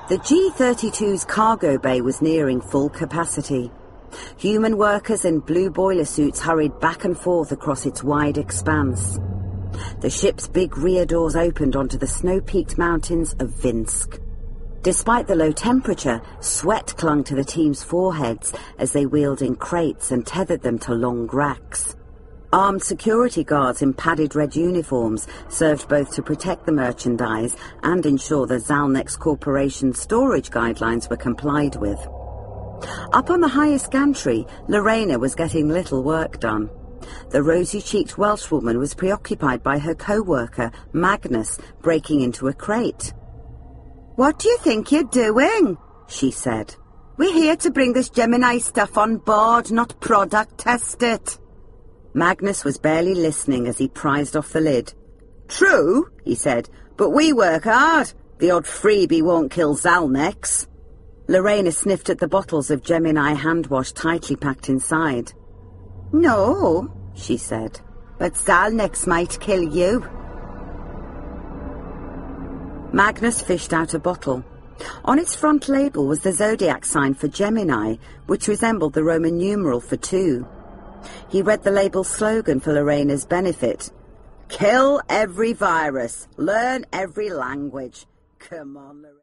The G-32's cargo bay was nearing full capacity. Human workers in blue boiler suits hurried back and forth across its wide expanse. The ship's big rear doors opened onto the snow-peaked mountains of Vinsk. Despite the low temperature, sweat clung to the team's foreheads as they wheeled in crates and tethered them to long racks. Armed security guards in padded red uniforms served both to protect the merchandise and ensure the Zalnex Corporation's storage guidelines were complied with. Up on the highest gantry, Lorena was getting little work done. The rosy-cheeked Welshwoman was preoccupied by her co-worker, Magnus, breaking into a crate. "What do you think you're doing?" she said. "We're here to bring this Gemini stuff on board, not product test it." Magnus was barely listening as he prized off the lid. "True," he said, "but we work hard. The odd freebie won't kill Zalnex." Lorena sniffed at the bottles of Gemini hand wash tightly packed inside. "No," she said, "but Zalnex might kill you." Magnus fished out a bottle. On its front label was the zodiac sign for Gemini, which resembled the Roman numeral for 2. He read the label's slogan for Lorena's benefit. "Kill every virus. Learn every language. Come on, Lorena."